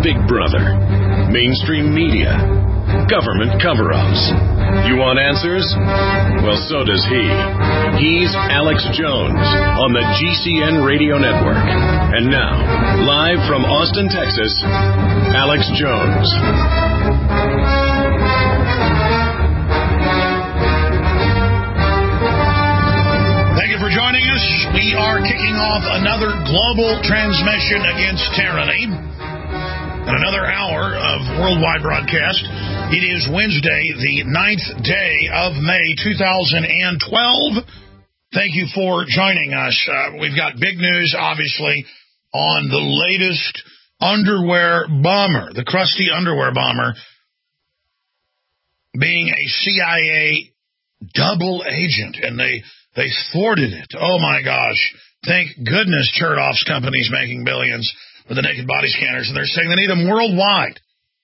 Big Brother, mainstream media, government cover-ups. You want answers? Well, so does he. He's Alex Jones on the GCN Radio Network. And now, live from Austin, Texas, Alex Jones. Thank you for joining us. We are kicking off another global transmission against tyranny and another hour of worldwide broadcast. It is Wednesday, the 9th day of May, 2012. Thank you for joining us. We've got big news, obviously, on the latest underwear bomber, the crusty underwear bomber, being a CIA double agent, and they thwarted it. Oh, my gosh. Thank goodness Chertoff's company's making billions with the naked body scanners, and they're saying they need them worldwide.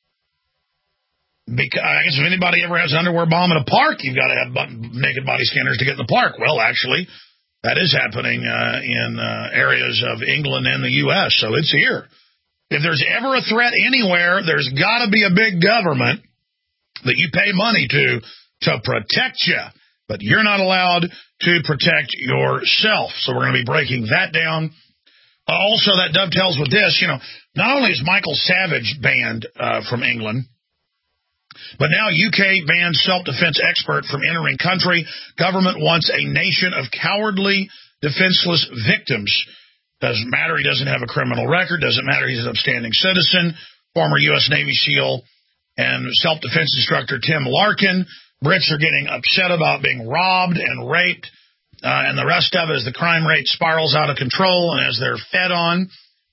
Because I guess if anybody ever has an underwear bomb in a park, you've got to have naked body scanners to get in the park. Well, actually, that is happening in areas of England and the U.S., so it's here. If there's ever a threat anywhere, there's got to be a big government that you pay money to protect you. But you're not allowed to protect yourself. So we're going to be breaking that down. Also, that dovetails with this. You know, not only is Michael Savage banned from England, but now UK bans self-defense expert from entering country. Government wants a nation of cowardly, defenseless victims. Doesn't matter he doesn't have a criminal record. Doesn't matter he's an upstanding citizen. Former U.S. Navy SEAL and self-defense instructor Tim Larkin. Brits are getting upset about being robbed and raped. And the rest of it as the crime rate spirals out of control and as they're fed on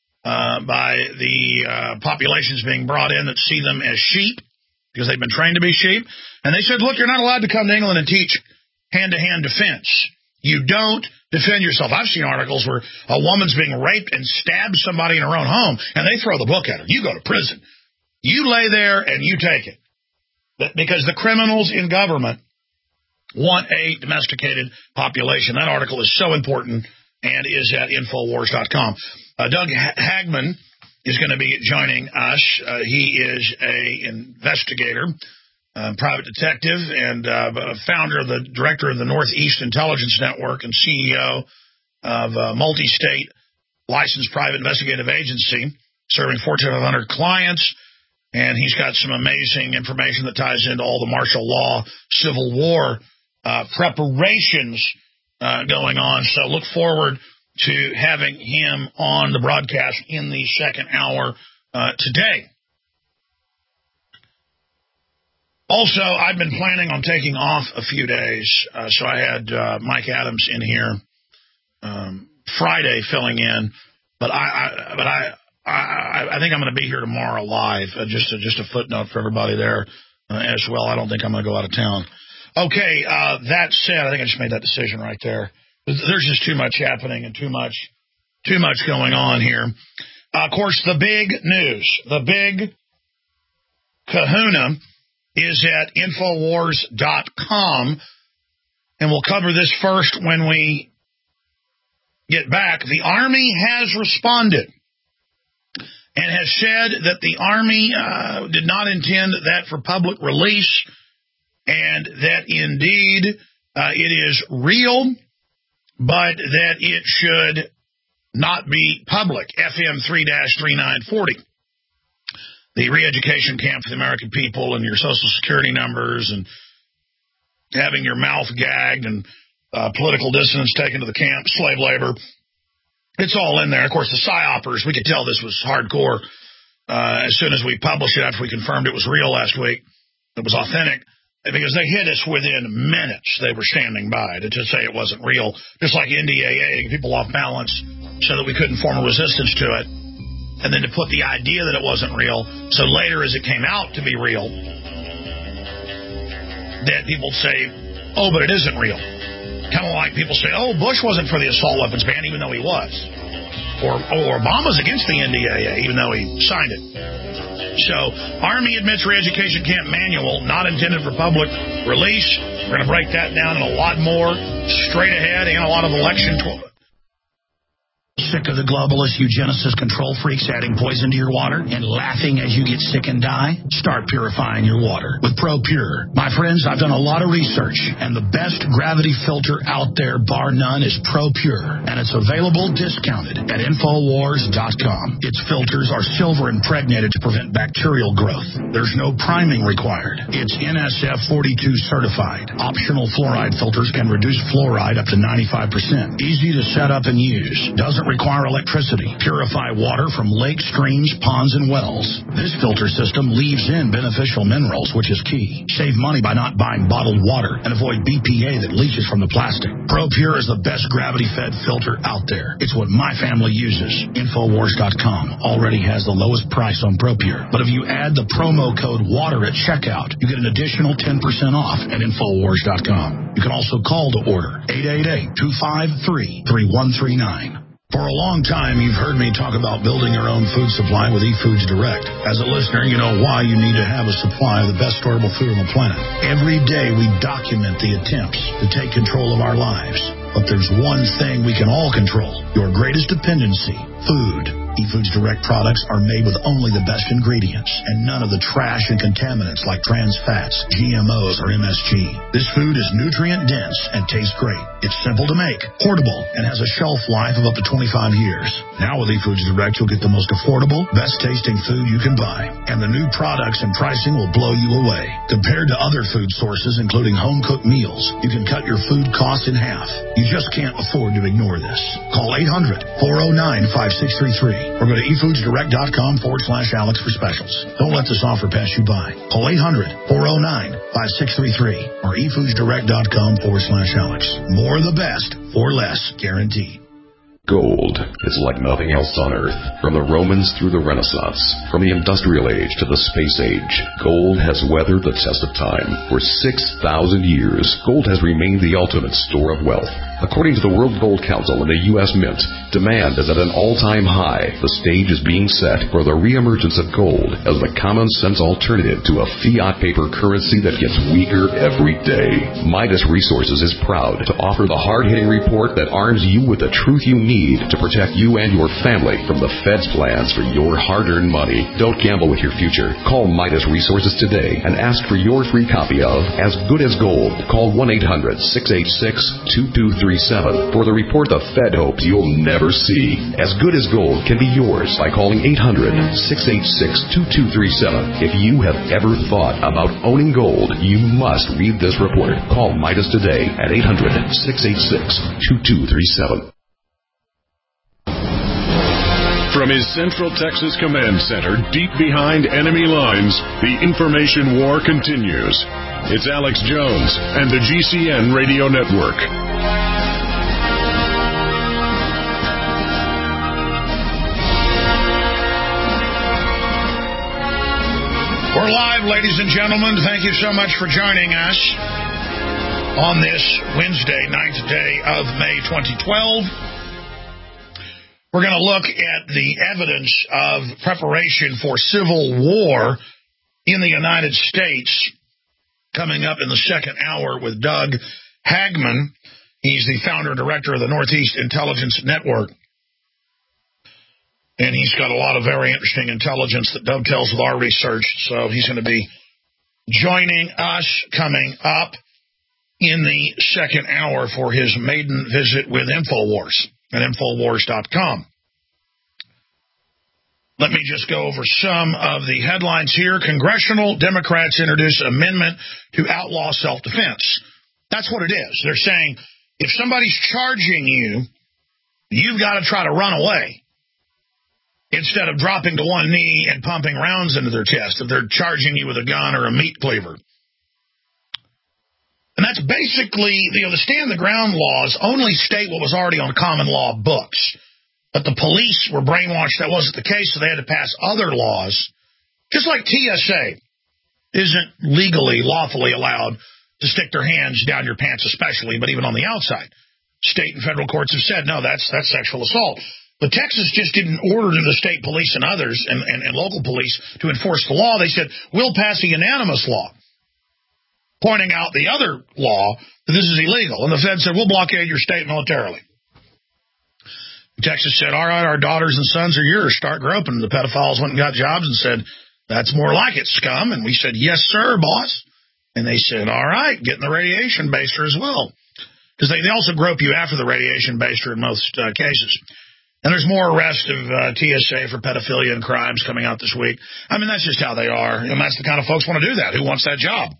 by the populations being brought in that see them as sheep, because they've been trained to be sheep. And they said, look, you're not allowed to come to England and teach hand-to-hand defense. You don't defend yourself. I've seen articles where a woman's being raped and stabs somebody in her own home, and they throw the book at her. You go to prison. You lay there and you take it. Because the criminals in government want a domesticated population. That article is so important and is at Infowars.com. Doug Hagman is going to be joining us. He is an investigator, private detective, and founder of the director of the Northeast Intelligence Network and CEO of a multi-state licensed private investigative agency serving Fortune 500 clients. And he's got some amazing information that ties into all the martial law, Civil War preparations going on. So look forward to having him on the broadcast in the second hour today. Also, I've been planning on taking off a few days, so I had Mike Adams in here Friday filling in, but I think I'm going to be here tomorrow live. Just a footnote for everybody there as well. I don't think I'm going to go out of town. Okay, that said, I think I just made that decision right there. There's just too much happening and too much going on here. Of course, the big news, the big kahuna is at Infowars.com, and we'll cover this first when we get back. The Army has responded and has said that the Army did not intend that for public release, and that indeed it is real, but that it should not be public. FM 3-3940. The re-education camp for the American people and your Social Security numbers and having your mouth gagged and political dissidents taken to the camp, slave labor. It's all in there. Of course, the PSYOPers, we could tell this was hardcore as soon as we published it after we confirmed it was real last week. It was authentic. Because they hit us within minutes. They were standing by to say it wasn't real. Just like NDAA, people off balance so that we couldn't form a resistance to it. And then to put the idea that it wasn't real. So later as it came out to be real, that people say, oh, but it isn't real. Kind of like people say, oh, Bush wasn't for the assault weapons ban, even though he was. Or Obama's against the NDAA, even though he signed it. So, Army admits re-education camp manual, not intended for public release. We're going to break that down and a lot more straight ahead, and a lot of election Sick of the globalist eugenicist control freaks adding poison to your water and laughing as you get sick and die? Start purifying your water with ProPure. My friends, I've done a lot of research, and the best gravity filter out there, bar none, is ProPure, and it's available discounted at Infowars.com. Its filters are silver impregnated to prevent bacterial growth. There's no priming required. It's NSF 42 certified. Optional fluoride filters can reduce fluoride up to 95%. Easy to set up and use. Doesn't require electricity. Purify water from lakes, streams, ponds, and wells. This filter system leaves in beneficial minerals, which is key. Save money by not buying bottled water and avoid BPA that leaches from the plastic. ProPure is the best gravity-fed filter out there. It's what my family uses. Infowars.com already has the lowest price on ProPure. But if you add the promo code WATER at checkout, you get an additional 10% off at Infowars.com. You can also call to order 888-253-3139. For a long time, you've heard me talk about building your own food supply with eFoods Direct. As a listener, you know why you need to have a supply of the best storable food on the planet. Every day, we document the attempts to take control of our lives. But there's one thing we can all control, your greatest dependency, food. eFoods Direct products are made with only the best ingredients and none of the trash and contaminants like trans fats, GMOs, or MSG. This food is nutrient dense and tastes great. It's simple to make, portable, and has a shelf life of up to 25 years. Now with eFoods Direct, you'll get the most affordable, best tasting food you can buy. And the new products and pricing will blow you away. Compared to other food sources, including home-cooked meals, you can cut your food costs in half. You just can't afford to ignore this. Call 800-409-5633 or go to efoodsdirect.com/Alex for specials. Don't let this offer pass you by. Call 800-409-5633 or efoodsdirect.com/Alex. More of the best for less, guaranteed. Gold is like nothing else on Earth. From the Romans through the Renaissance, from the Industrial Age to the Space Age, gold has weathered the test of time. For 6,000 years, gold has remained the ultimate store of wealth. According to the World Gold Council and the U.S. Mint, demand is at an all-time high. The stage is being set for the reemergence of gold as the common-sense alternative to a fiat paper currency that gets weaker every day. Midas Resources is proud to offer the hard-hitting report that arms you with the truth you need to protect you and your family from the Fed's plans for your hard-earned money. Don't gamble with your future. Call Midas Resources today and ask for your free copy of As Good as Gold. Call 1-800-686-2237 for the report the Fed hopes you'll never see. As Good as Gold can be yours by calling 800-686-2237. If you have ever thought about owning gold, you must read this report. Call Midas today at 800-686-2237. From his Central Texas Command Center, deep behind enemy lines, the information war continues. It's Alex Jones and the GCN Radio Network. We're live, ladies and gentlemen. Thank you so much for joining us on this Wednesday, 9th day of May 2012. We're going to look at the evidence of preparation for civil war in the United States coming up in the second hour with Doug Hagman. He's the founder and director of the Northeast Intelligence Network. And he's got a lot of very interesting intelligence that dovetails with our research. So he's going to be joining us coming up in the second hour for his maiden visit with InfoWars at Infowars.com. Let me just go over some of the headlines here. Congressional Democrats introduce amendment to outlaw self-defense. That's what it is. They're saying if somebody's charging you, you've got to try to run away instead of dropping to one knee and pumping rounds into their chest if they're charging you with a gun or a meat cleaver. And that's basically, the stand-the-ground laws only state what was already on common law books. But the police were brainwashed. That wasn't the case, so they had to pass other laws. Just like TSA isn't legally, lawfully allowed to stick their hands down your pants especially, but even on the outside. State and federal courts have said, no, that's sexual assault. But Texas just didn't order the state police and others and local police to enforce the law. They said, we'll pass a unanimous law pointing out the other law that this is illegal. And the Fed said, we'll blockade your state militarily. Texas said, all right, our daughters and sons are yours. Start groping. The pedophiles went and got jobs and said, that's more like it, scum. And we said, yes, sir, boss. And they said, all right, get in the radiation baster as well. Because they also grope you after the radiation baster in most cases. And there's more arrests of TSA for pedophilia and crimes coming out this week. I mean, that's just how they are. And that's the kind of folks want to do that. Who wants that job?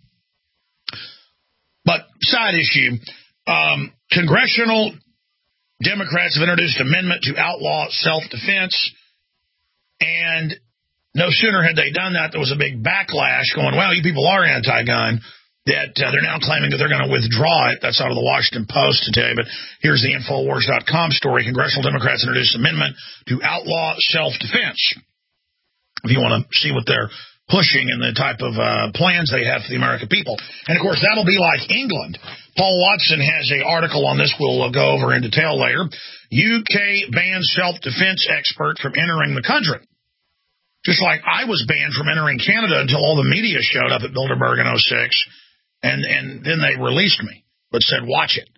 But side issue, congressional Democrats have introduced an amendment to outlaw self-defense. And no sooner had they done that, there was a big backlash going, well, you people are anti-gun, that they're now claiming that they're going to withdraw it. That's out of the Washington Post today. But here's the Infowars.com story. Congressional Democrats introduced an amendment to outlaw self-defense. If you want to see what they're pushing and the type of plans they have for the American people. And, of course, that'll be like England. Paul Watson has an article on this we'll go over in detail later. UK bans self-defense expert from entering the country. Just like I was banned from entering Canada until all the media showed up at Bilderberg in 2006. And then they released me, but said, watch it.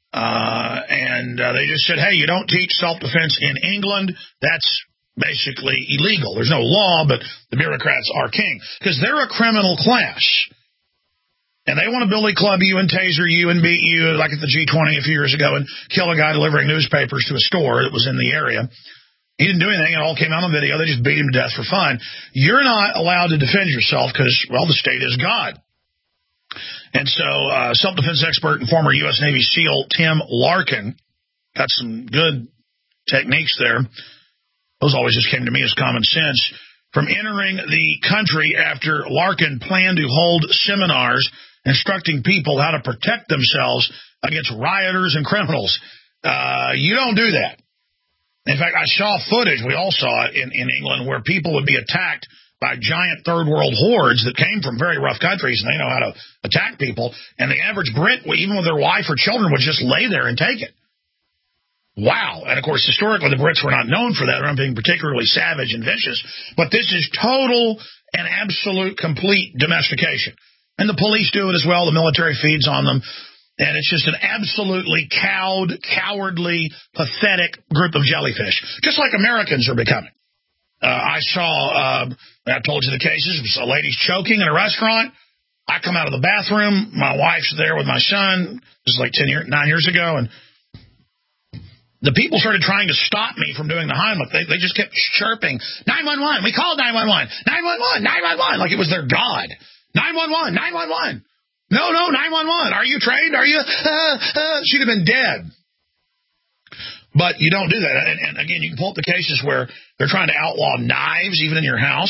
They just said, hey, you don't teach self-defense in England. That's basically illegal. There's no law, but the bureaucrats are king. Because they're a criminal class. And they want to billy club you and taser you and beat you like at the G20 a few years ago and kill a guy delivering newspapers to a store that was in the area. He didn't do anything. It all came out on video. They just beat him to death for fun. You're not allowed to defend yourself because, well, the state is God. And so self-defense expert and former U.S. Navy SEAL Tim Larkin got some good techniques there. Those always just came to me as common sense. From entering the country after Larkin planned to hold seminars instructing people how to protect themselves against rioters and criminals. You don't do that. In fact, I saw footage, we all saw it in England, where people would be attacked by giant third world hordes that came from very rough countries, and they know how to attack people. And the average Brit, even with their wife or children, would just lay there and take it. Wow. And, of course, historically, the Brits were not known for that. They're not being particularly savage and vicious. But this is total and absolute complete domestication. And the police do it as well. The military feeds on them. And it's just an absolutely cowed, cowardly, pathetic group of jellyfish, just like Americans are becoming. I saw, I told you the cases, a lady's choking in a restaurant. I come out of the bathroom. My wife's there with my son. This is like 9 years ago. And the people started trying to stop me from doing the Heimlich. They just kept chirping, 911. We called 911. 911. 911. Like it was their God. 911. 911. No, 911. Are you trained? Are you? She'd have been dead. But you don't do that. And again, you can pull up the cases where they're trying to outlaw knives even in your house.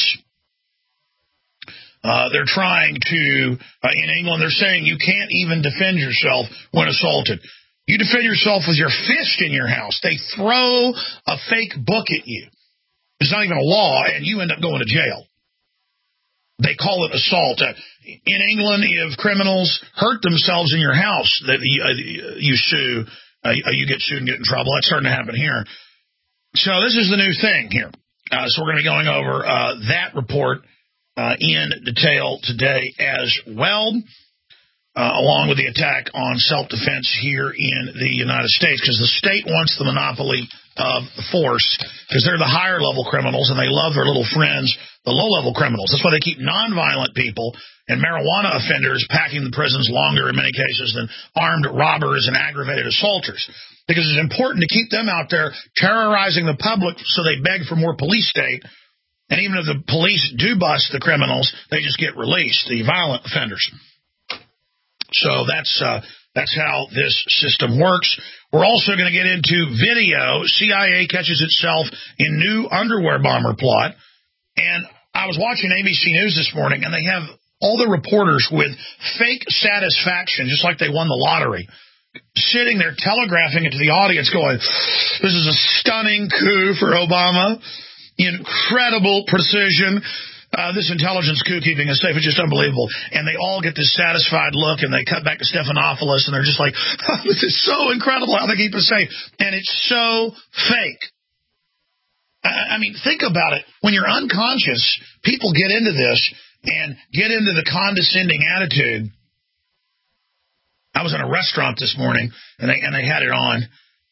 They're trying to, in England, they're saying you can't even defend yourself when assaulted. You defend yourself with your fist in your house. They throw a fake book at you. It's not even a law, and you end up going to jail. They call it assault. In England, if criminals hurt themselves in your house, that you sue, you get sued and get in trouble. That's starting to happen here. So this is the new thing here. So we're going to be going over that report in detail today as well, along with the attack on self-defense here in the United States, because the state wants the monopoly of force, because they're the higher-level criminals, and they love their little friends, the low-level criminals. That's why they keep nonviolent people and marijuana offenders packing the prisons longer in many cases than armed robbers and aggravated assaulters, because it's important to keep them out there terrorizing the public so they beg for more police state. And even if the police do bust the criminals, they just get released, the violent offenders. So that's how this system works. We're also going to get into video. CIA catches itself in new underwear bomber plot. And I was watching ABC News this morning, and they have all the reporters with fake satisfaction, just like they won the lottery, sitting there telegraphing it to the audience going, this is a stunning coup for Obama. Incredible precision. This intelligence coup keeping us safe is just unbelievable. And they all get this satisfied look, and they cut back to Stephanopoulos, and they're just like, oh, this is so incredible how they keep us safe. And it's so fake. I mean, think about it. When you're unconscious, people get into this and get into the condescending attitude. I was in a restaurant this morning, and they had it on.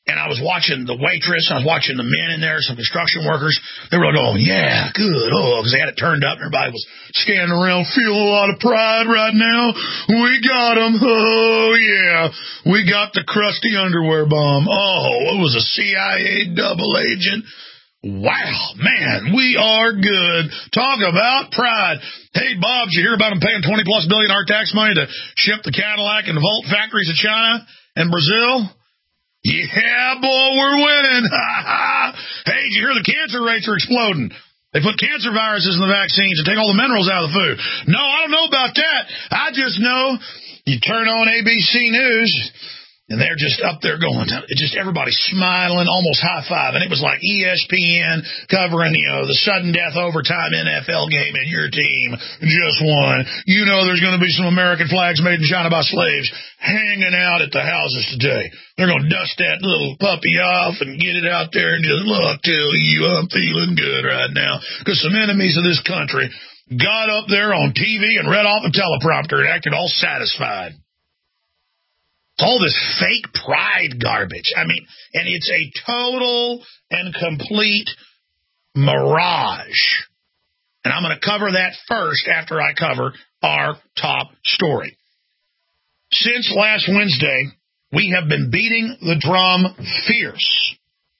And I was watching the waitress, I was watching the men in there, some construction workers. They were like, oh, yeah, good. Oh, because they had it turned up and everybody was standing around feeling a lot of pride right now. We got them. Oh, yeah. We got the crusty underwear bomb. Oh, it was a CIA double agent. Wow, man, we are good. Talk about pride. Hey, Bob, did you hear about them paying $20+ billion our tax money to ship the Cadillac and the Volt factories to China and Brazil? Yeah, boy, we're winning. Hey, did you hear the cancer rates are exploding? They put cancer viruses in the vaccines and take all the minerals out of the food. No, I don't know about that. I just know you turn on ABC News, and they're just up there going, just everybody smiling, almost high-five. And it was like ESPN covering, the sudden death overtime NFL game and your team just won. You know there's going to be some American flags made in China by slaves hanging out at the houses today. They're going to dust that little puppy off and get it out there and just, look, tell you I'm feeling good right now. Because some enemies of this country got up there on TV and read off a teleprompter and acted all satisfied. All this fake pride garbage. I mean, and it's a total and complete mirage. And I'm going to cover that first after I cover our top story. Since last Wednesday, we have been beating the drum fierce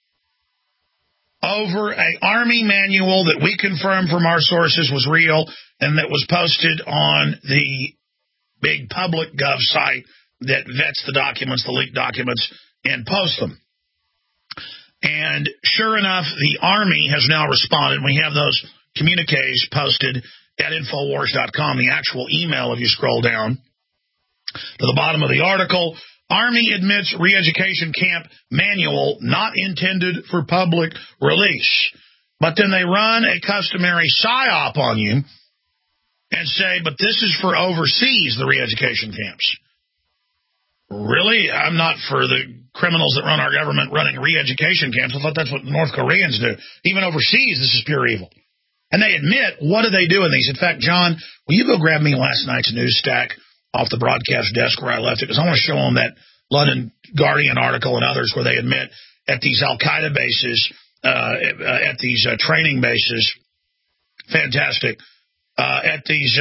over an Army manual that we confirmed from our sources was real and that was posted on the big public gov site that vets the documents, the leaked documents, and posts them. And sure enough, the Army has now responded. We have those communiques posted at Infowars.com, the actual email if you scroll down to the bottom of the article. Army admits re-education camp manual not intended for public release. But then they run a customary PSYOP on you and say, but this is for overseas, the re-education camps. Really? I'm not for the criminals that run our government running re-education camps. I thought that's what North Koreans do. Even overseas, this is pure evil. And they admit, what do they do in these? In fact, John, will you go grab me last night's news stack off the broadcast desk where I left it? Because I want to show them that London Guardian article and others where they admit at these Al-Qaeda bases, at these training bases, fantastic, at these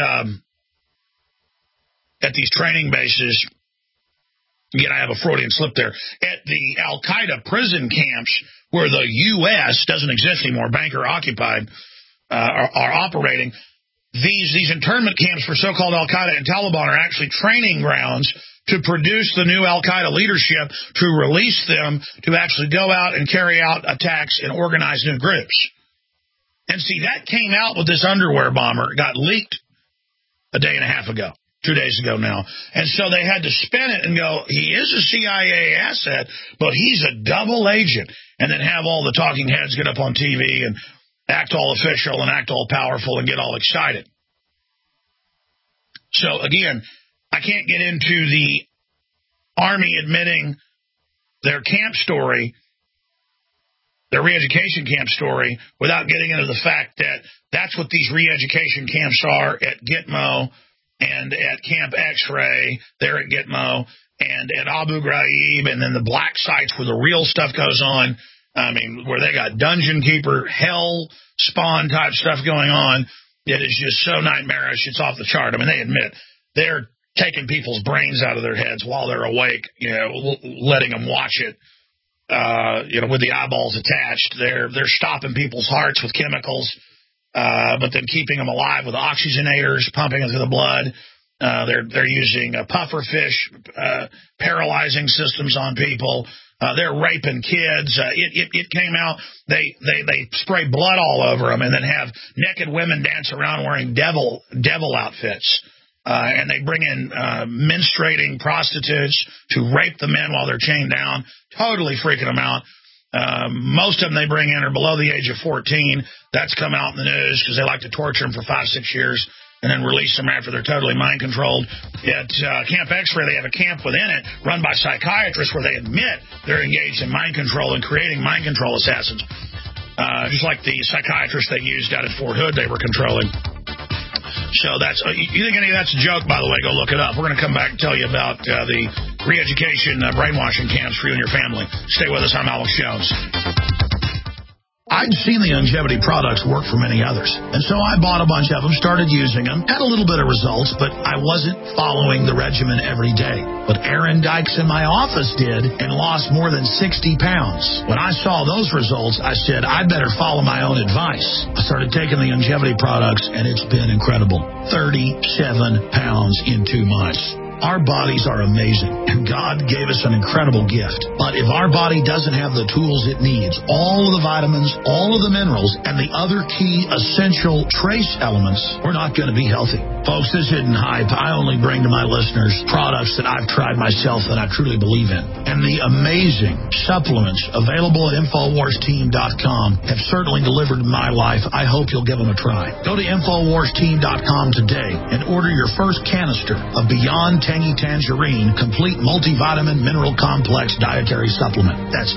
training bases, again, I have a Freudian slip there, at the Al-Qaeda prison camps where the U.S. doesn't exist anymore, banker occupied, are operating. These internment camps for so-called Al-Qaeda and Taliban are actually training grounds to produce the new Al-Qaeda leadership, to release them to actually go out and carry out attacks and organize new groups. And see, that came out with this underwear bomber. It got leaked a day and a half ago, 2 days ago now. And so they had to spin it and go, he is a CIA asset, but he's a double agent. And then have all the talking heads get up on TV and act all official and act all powerful and get all excited. So, again, I can't get into the Army admitting their camp story, their re-education camp story, without getting into the fact that that's what these re-education camps are at Gitmo and at Camp X-Ray, there at Gitmo, and at Abu Ghraib, and then the black sites where the real stuff goes on. I mean, where they got Dungeon Keeper, hell spawn type stuff going on. It is just so nightmarish, it's off the chart. I mean, they admit they're taking people's brains out of their heads while they're awake, letting them watch it, with the eyeballs attached. They're stopping people's hearts with chemicals, but then keeping them alive with oxygenators, pumping into the blood. They're using puffer fish, paralyzing systems on people. They're raping kids. It came out. They spray blood all over them and then have naked women dance around wearing devil outfits. And they bring in menstruating prostitutes to rape the men while they're chained down, totally freaking them out. Most of them they bring in are below the age of 14. That's come out in the news because they like to torture them for 5-6 years and then release them after they're totally mind-controlled. At Camp X-Ray, they have a camp within it run by psychiatrists where they admit they're engaged in mind control and creating mind control assassins. Just like the psychiatrists they used out at Fort Hood they were controlling. So that's you think any of that's a joke, by the way, go look it up. We're going to come back and tell you about the re-education, brainwashing camps for you and your family. Stay with us. I'm Alex Jones. I'd seen the longevity products work for many others, and so I bought a bunch of them, started using them, had a little bit of results, but I wasn't following the regimen every day. But Aaron Dykes in my office did and lost more than 60 pounds. When I saw those results, I said, I better follow my own advice. I started taking the longevity products, and it's been incredible. 37 pounds in 2 months. Our bodies are amazing, and God gave us an incredible gift. But if our body doesn't have the tools it needs, all of the vitamins, all of the minerals, and the other key essential trace elements, we're not going to be healthy. Folks, this isn't hype. I only bring to my listeners products that I've tried myself that I truly believe in. And the amazing supplements available at InfoWarsTeam.com have certainly delivered in my life. I hope you'll give them a try. Go to InfoWarsTeam.com today and order your first canister of Beyond Tangy Tangerine Complete Multivitamin Mineral Complex Dietary Supplement. That's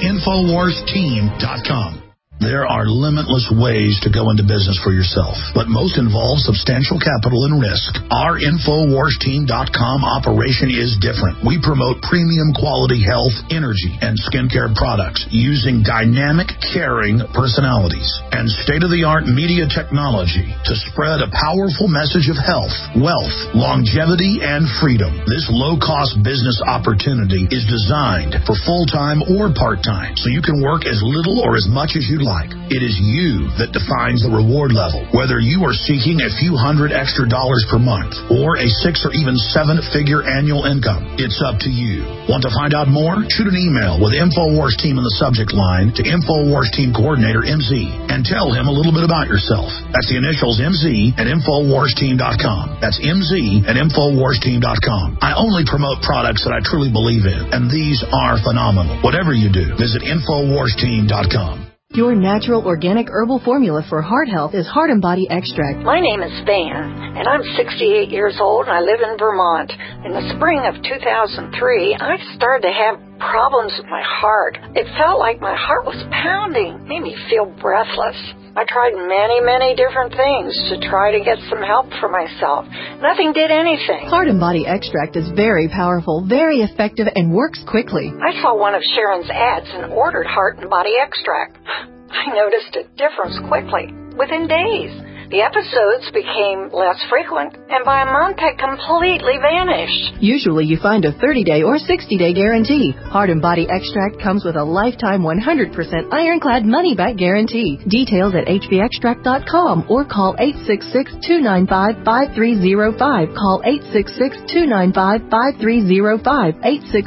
InfoWarsTeam.com. There are limitless ways to go into business for yourself, but most involve substantial capital and risk. Our InfoWarsTeam.com operation is different. We promote premium quality health, energy, and skincare products using dynamic, caring personalities and state-of-the-art media technology to spread a powerful message of health, wealth, longevity, and freedom. This low-cost business opportunity is designed for full-time or part-time, so you can work as little or as much as you'd like. It is you that defines the reward level. Whether you are seeking a few $100 extra per month or a 6 or even 7-figure annual income, it's up to you. Want to find out more? Shoot an email with InfoWars Team in the subject line to InfoWars Team Coordinator MZ and tell him a little bit about yourself. That's the initials MZ at InfoWarsTeam.com. That's MZ at InfoWarsTeam.com. I only promote products that I truly believe in, and these are phenomenal. Whatever you do, visit InfoWarsTeam.com. Your natural organic herbal formula for heart health is Heart and Body Extract. My name is Van, and I'm 68 years old, and I live in Vermont. In the spring of 2003, I started to have problems with my heart. It felt like my heart was pounding, made me feel breathless. I tried many different things to try to get some help for myself. Nothing did anything. Heart and Body Extract is very powerful, very effective, and works quickly. I saw one of Sharon's ads and ordered Heart and Body Extract. I noticed a difference quickly, within days. The episodes became less frequent, and by a month had completely vanished. Usually you find a 30-day or 60-day guarantee. Heart and Body Extract comes with a lifetime 100% ironclad money-back guarantee. Details at hbextract.com or call 866-295-5305. Call 866-295-5305.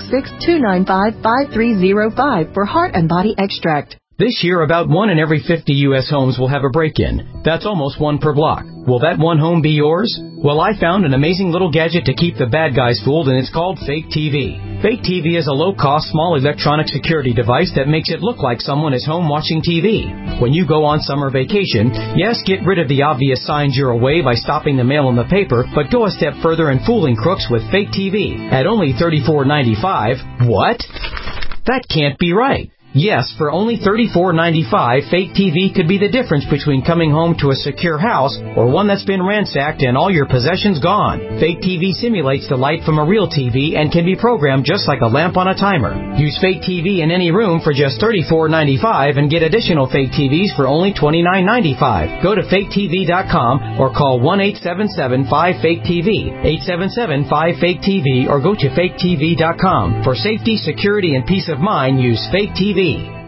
866-295-5305 for Heart and Body Extract. This year, about 1 in every 50 U.S. homes will have a break-in. That's almost 1 per block. Will that one home be yours? Well, I found an amazing little gadget to keep the bad guys fooled, and it's called Fake TV. Fake TV is a low-cost, small electronic security device that makes it look like someone is home watching TV. When you go on summer vacation, yes, get rid of the obvious signs you're away by stopping the mail and the paper, but go a step further in fooling crooks with Fake TV. At only $34.95, what? That can't be right. Yes, for only $34.95, Fake TV could be the difference between coming home to a secure house or one that's been ransacked and all your possessions gone. Fake TV simulates the light from a real TV and can be programmed just like a lamp on a timer. Use Fake TV in any room for just $34.95 and get additional Fake TVs for only $29.95. Go to FakeTV.com or call 1-877-5-FAKE-TV, 877-5-FAKE-TV, or go to FakeTV.com. For safety, security, and peace of mind, use Fake TV.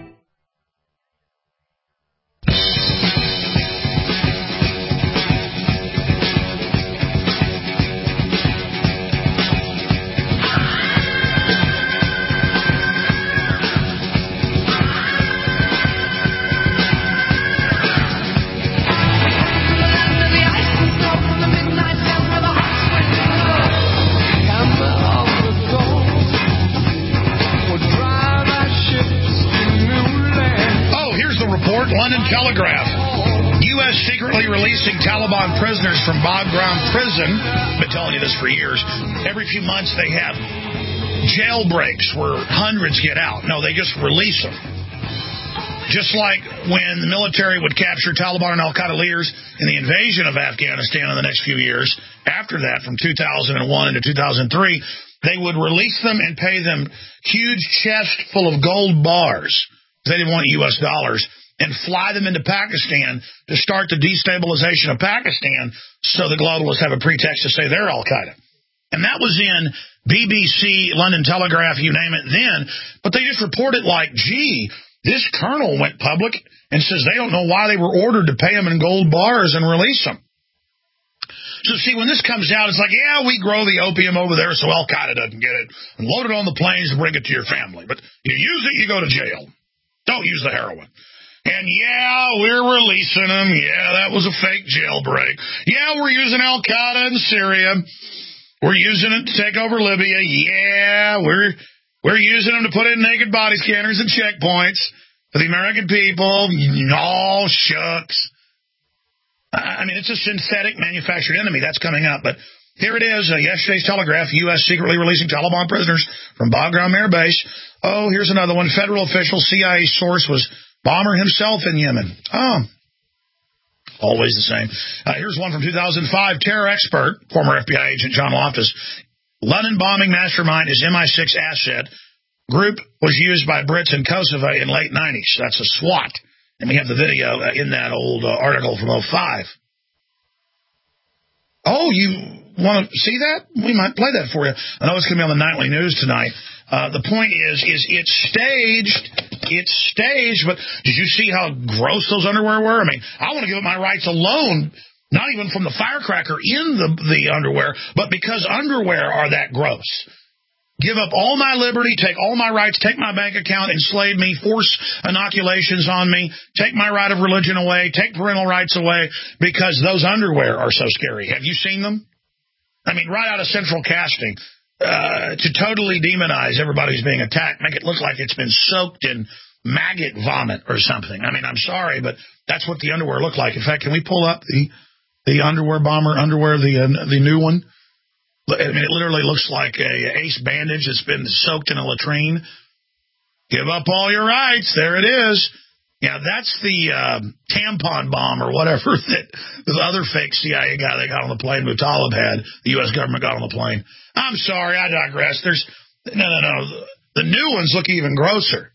London Telegraph. U.S. secretly releasing Taliban prisoners from Bagram prison. I've been telling you this for years. Every few months they have jailbreaks where hundreds get out. No, they just release them. Just like when the military would capture Taliban and al-Qaeda leaders in the invasion of Afghanistan in the next few years. After that, from 2001 into 2003, they would release them and pay them huge chests full of gold bars. They didn't want U.S. dollars. And fly them into Pakistan to start the destabilization of Pakistan so the globalists have a pretext to say they're Al-Qaeda. And that was in BBC, London Telegraph, you name it then. But they just reported like, gee, this colonel went public and says they don't know why they were ordered to pay them in gold bars and release them. So, see, when this comes out, it's like, yeah, we grow the opium over there so Al-Qaeda doesn't get it, and load it on the planes and bring it to your family. But you use it, you go to jail. Don't use the heroin. And, yeah, we're releasing them. Yeah, that was a fake jailbreak. Yeah, we're using Al-Qaeda in Syria. We're using it to take over Libya. Yeah, we're using them to put in naked body scanners and checkpoints for the American people. Oh, shucks. I mean, it's a synthetic manufactured enemy. That's coming up. But here it is, yesterday's Telegraph, U.S. secretly releasing Taliban prisoners from Bagram Air Base. Oh, here's another one. Federal official, CIA source was bomber himself in Yemen. Oh, always the same. Here's one from 2005. Terror expert, former FBI agent John Loftus. London bombing mastermind is MI6 asset. Group was used by Brits in Kosovo in late 90s. That's a SWAT. And we have the video in that old article from 2005. Oh, you want to see that? We might play that for you. I know it's going to be on the nightly news tonight. The point is it's staged. It's staged, but did you see how gross those underwear were? I mean, I want to give up my rights alone, not even from the firecracker in the underwear, but because underwear are that gross. Give up all my liberty, take all my rights, take my bank account, enslave me, force inoculations on me, take my right of religion away, take parental rights away, because those underwear are so scary. Have you seen them? I mean, right out of Central Casting, to totally demonize everybody who's being attacked, make it look like it's been soaked in maggot vomit or something. I mean, I'm sorry, but that's what the underwear look like. In fact, can we pull up the underwear bomber underwear, the new one? I mean, it literally looks like a ace bandage that's been soaked in a latrine. Give up all your rights. There it is. Yeah, that's the tampon bomb or whatever that the other fake CIA guy they got on the plane Mutalib had, the U.S. government got on the plane. I'm sorry, I digress. No. The new ones look even grosser.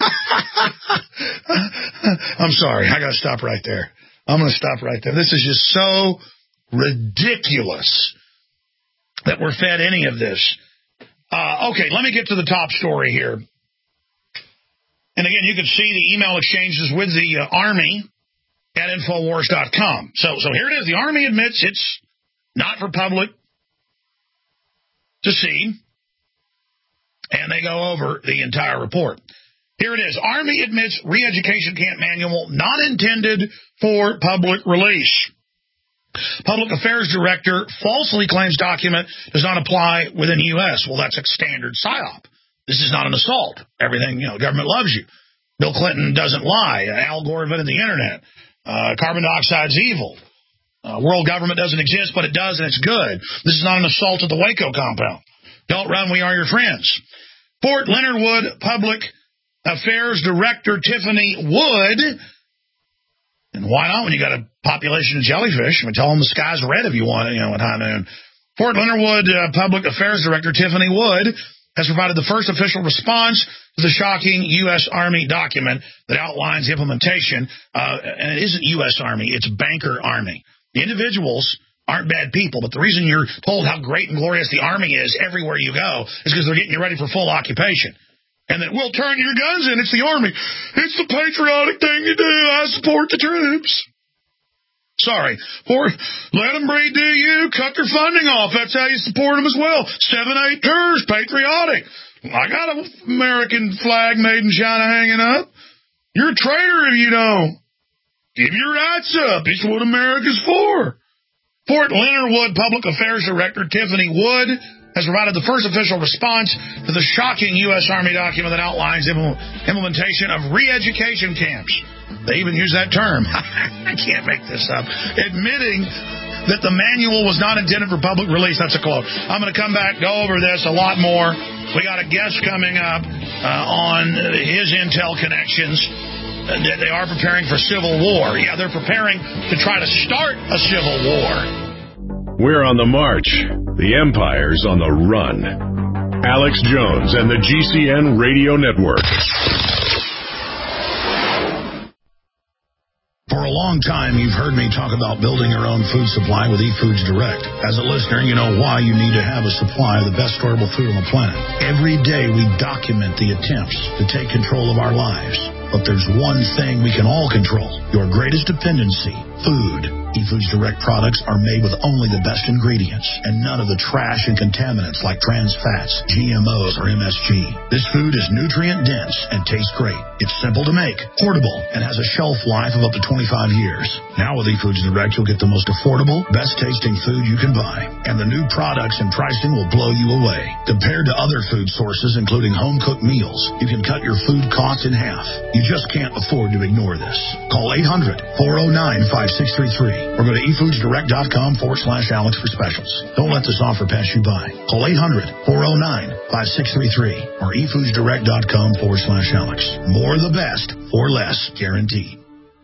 I'm sorry. I got to stop right there. I'm going to stop right there. This is just so ridiculous that we're fed any of this. Okay, let me get to the top story here. And again, you can see the email exchanges with the Army at Infowars.com. So here it is. The Army admits it's not for public to see. And they go over the entire report. Here it is. Army admits re-education camp manual not intended for public release. Public Affairs Director falsely claims document does not apply within the U.S. Well, that's a standard PSYOP. This is not an assault. Everything, government loves you. Bill Clinton doesn't lie. Al Gore invented the Internet. Carbon dioxide's evil. World government doesn't exist, but it does, and it's good. This is not an assault at the Waco compound. Don't run, we are your friends. Fort Leonard Wood Public Affairs Director Tiffany Wood. And why not when you got a population of jellyfish? I mean, tell them the sky's red if you want, at high noon. Fort Leonard Wood Public Affairs Director Tiffany Wood has provided the first official response to the shocking U.S. Army document that outlines the implementation. And it isn't U.S. Army, it's Banker Army. The individuals aren't bad people, but the reason you're told how great and glorious the Army is everywhere you go is because they're getting you ready for full occupation. And then, we'll turn your guns in. It's the Army. It's the patriotic thing to do. I support the troops. Sorry. Let them breed, do you? Cut their funding off. That's how you support them as well. 7-8 tours, patriotic. I got an American flag made in China hanging up. You're a traitor if you don't. Give your rights up. It's what America's for. Fort Leonard Wood Public Affairs Director Tiffany Wood has provided the first official response to the shocking U.S. Army document that outlines implementation of re-education camps. They even use that term. I can't make this up. Admitting that the manual was not intended for public release. That's a quote. I'm going to come back, go over this a lot more. We got a guest coming up on his intel connections. They are preparing for civil war. Yeah, they're preparing to try to start a civil war. We're on the march. The Empire's on the run. Alex Jones and the GCN Radio Network. For a long time, you've heard me talk about building your own food supply with eFoods Direct. As a listener, you know why you need to have a supply of the best storable food on the planet. Every day, we document the attempts to take control of our lives. But there's one thing we can all control, your greatest dependency, food. eFoods Direct products are made with only the best ingredients and none of the trash and contaminants like trans fats, GMOs, or MSG. This food is nutrient-dense and tastes great. It's simple to make, portable, and has a shelf life of up to 25 years. Now with eFoods Direct, you'll get the most affordable, best-tasting food you can buy. And the new products and pricing will blow you away. Compared to other food sources, including home-cooked meals, you can cut your food cost in half. You just can't afford to ignore this. Call 800-409-5633 or go to efoodsdirect.com/Alex for specials. Don't let this offer pass you by. Call 800-409-5633 or efoodsdirect.com/Alex. More of the best for less, guaranteed.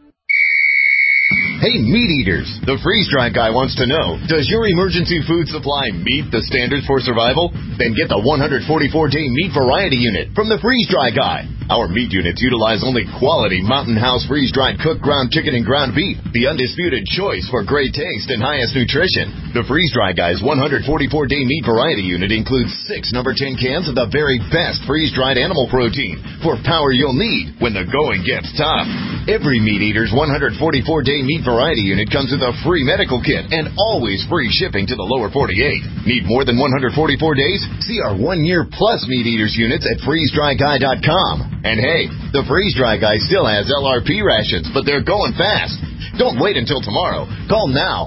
Hey, meat eaters, the freeze-dry guy wants to know, does your emergency food supply meet the standards for survival? Then get the 144-day meat variety unit from the freeze-dry guy. Our meat units utilize only quality Mountain House freeze-dried cooked ground chicken and ground beef, the undisputed choice for great taste and highest nutrition. The freeze-dry guy's 144-day meat variety unit includes 6 number 10 cans of the very best freeze-dried animal protein for power you'll need when the going gets tough. Every meat eater's 144-day meat variety unit comes with a free medical kit and always free shipping to the lower 48. Need more than 144 days? See our 1-year plus meat eaters units at freezedryguy.com. And hey, the freeze-dry guy still has LRP rations, but they're going fast. Don't wait until tomorrow. Call now,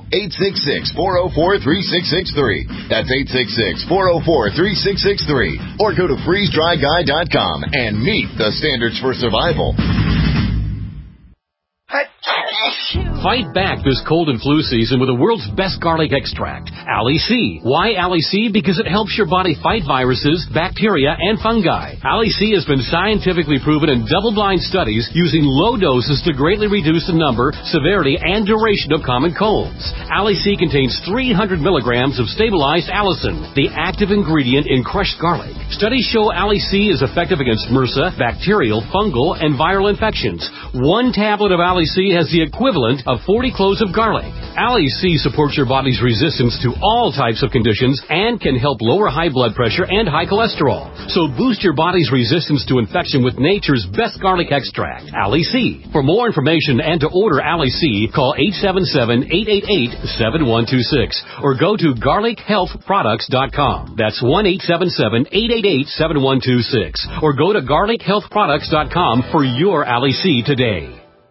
866-404-3663. That's 866-404-3663. Or go to freezedryguy.com and meet the standards for survival. Fight back this cold and flu season with the world's best garlic extract, Ali C. Why Ali C? Because it helps your body fight viruses, bacteria, and fungi. Ali C has been scientifically proven in double-blind studies using low doses to greatly reduce the number, severity, and duration of common colds. Ali C contains 300 milligrams of stabilized allicin, the active ingredient in crushed garlic. Studies show Ali C is effective against MRSA, bacterial, fungal, and viral infections. 1 tablet of Ali C has the equivalent of 40 cloves of garlic. Ali C supports your body's resistance to all types of conditions and can help lower high blood pressure and high cholesterol. So boost your body's resistance to infection with nature's best garlic extract, Ali C. For more information and to order Ali C, call 877-888-7126 or go to garlichealthproducts.com. That's 1-877-888-7126 or go to garlichealthproducts.com for your Ali C today.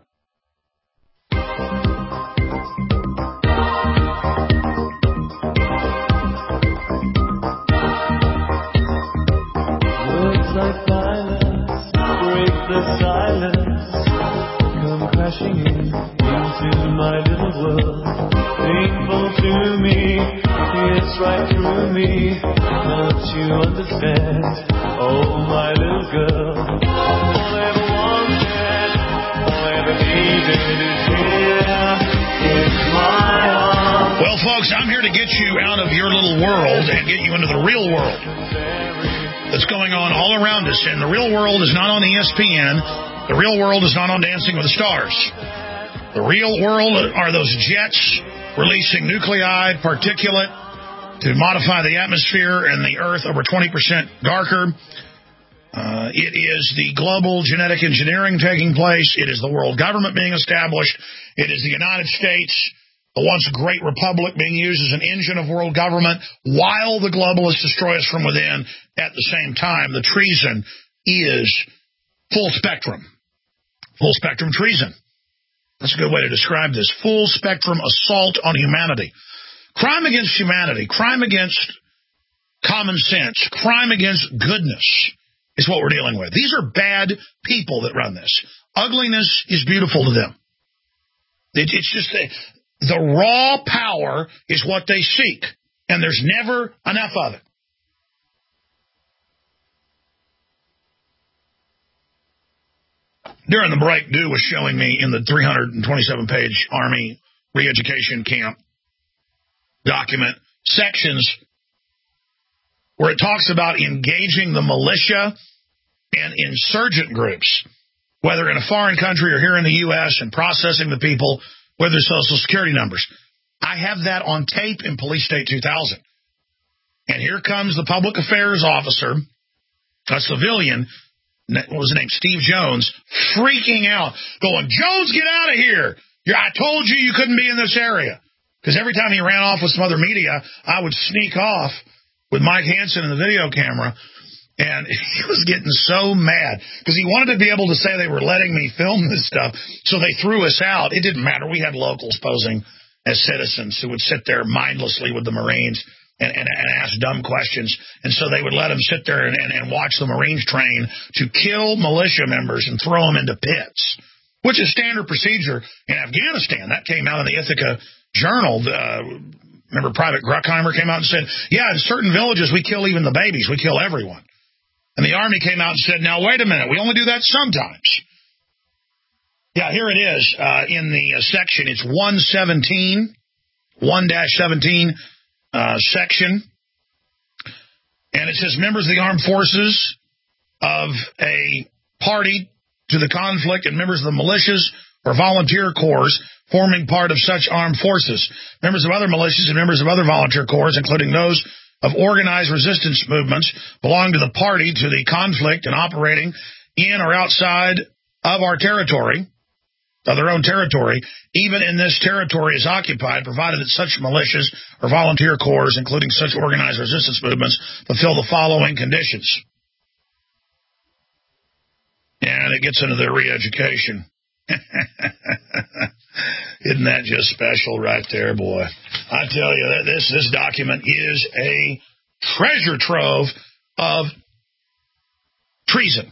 Like violence, break the silence, come crashing into my little world, painful to me, it's right through me, don't you understand, oh my little girl, all I ever wanted, all I ever needed is here, in my arms. Well, folks, I'm here to get you out of your little world and get you into the real world that's going on all around us. And the real world is not on ESPN. The real world is not on Dancing with the Stars. The real world are those jets releasing nuclei, particulate, to modify the atmosphere and the Earth over 20% darker. It is the global genetic engineering taking place. It is the world government being established. It is the United States, the once great republic, being used as an engine of world government while the globalists destroy us from within. At the same time, the treason is full spectrum. Full spectrum treason. That's a good way to describe this. Full spectrum assault on humanity. Crime against humanity. Crime against common sense. Crime against goodness is what we're dealing with. These are bad people that run this. Ugliness is beautiful to them. It's just the raw power is what they seek, and there's never enough of it. During the break, Dew was showing me in the 327-page Army re-education camp document sections where it talks about engaging the militia and insurgent groups, whether in a foreign country or here in the U.S., and processing the people with their Social Security numbers. I have that on tape in Police State 2000. And here comes the public affairs officer, a civilian, what was his name, Steve Jones, freaking out, going, Jones, get out of here. I told you couldn't be in this area. Because every time he ran off with some other media, I would sneak off with Mike Hansen in the video camera. And he was getting so mad because he wanted to be able to say they were letting me film this stuff. So they threw us out. It didn't matter. We had locals posing as citizens who would sit there mindlessly with the Marines and ask dumb questions. And so they would let them sit there and watch the Marines train to kill militia members and throw them into pits, which is standard procedure in Afghanistan. That came out in the Ithaca Journal. Remember Private Bruckheimer came out and said, yeah, in certain villages we kill even the babies. We kill everyone. And the Army came out and said, now, wait a minute, we only do that sometimes. Yeah, here it is in the section. It's 117, 1-17 section. And it says members of the armed forces of a party to the conflict and members of the militias or volunteer corps forming part of such armed forces, members of other militias and members of other volunteer corps, including those of organized resistance movements, belong to the party to the conflict and operating in or outside of our territory, of their own territory, even in this territory is occupied, provided that such militias or volunteer corps, including such organized resistance movements, fulfill the following conditions. And it gets into their re-education. Isn't that just special right there, boy? I tell you, this document is a treasure trove of treason.